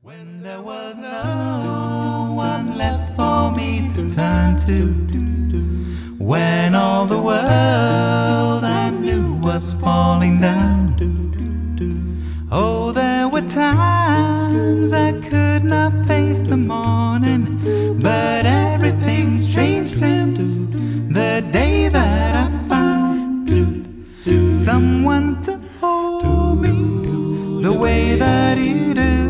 When there was no one left for me to turn to, when all the world I knew was falling down, oh, there were times I could not face the morning, but everything's changed since the day that I found someone to hold me the way that you do.